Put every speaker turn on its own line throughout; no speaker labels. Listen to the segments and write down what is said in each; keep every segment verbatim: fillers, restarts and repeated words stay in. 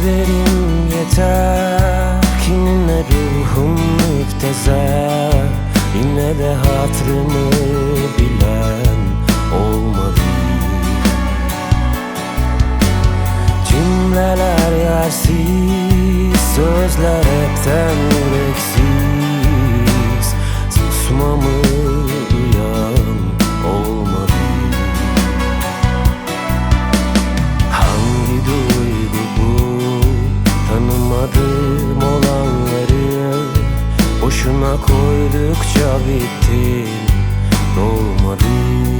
Sözlerim yeter, kiminle ruhum müptezel. Yine de hatırımı bilen olmadı. Cümleler yersiz, sözler hepten yüreksiz. Susmamı duyan olmadı. Hangi duygu bu? Tanımadım olanları boşuna koydukça bitti, dolmadı.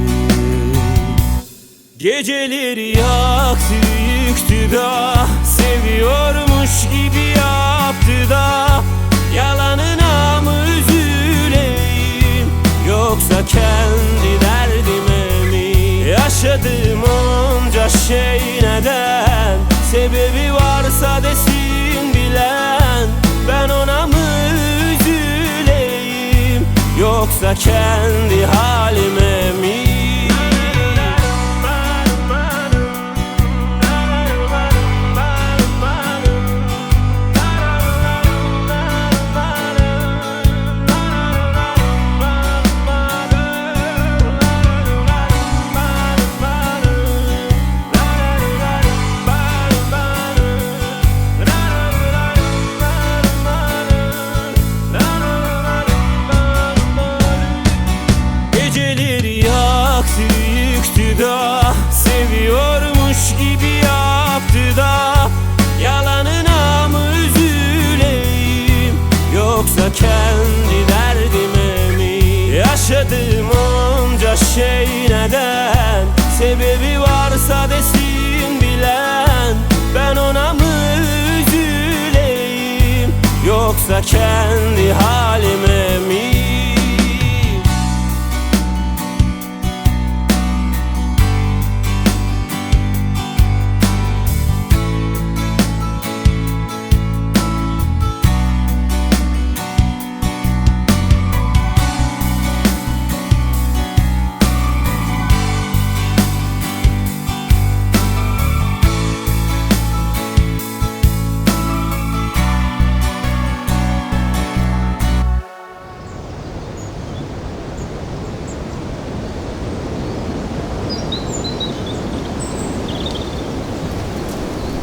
Geceleri yaktı, yıktı da seviyormuş gibi yaptı da. Yalanına mı üzüleyim, yoksa kendi derdime mi? Yaşadığım onca şey neden? Sebebi varsa desin bilen. Ben ona mı üzüleyim, yoksa kendi halime mi? Da seviyormuş gibi yaptı da. Yalanına mı üzüleyim, yoksa kendi derdime mi? Yaşadığım onca şey neden? Sebebi varsa desin bilen. Ben ona mı üzüleyim, yoksa kendi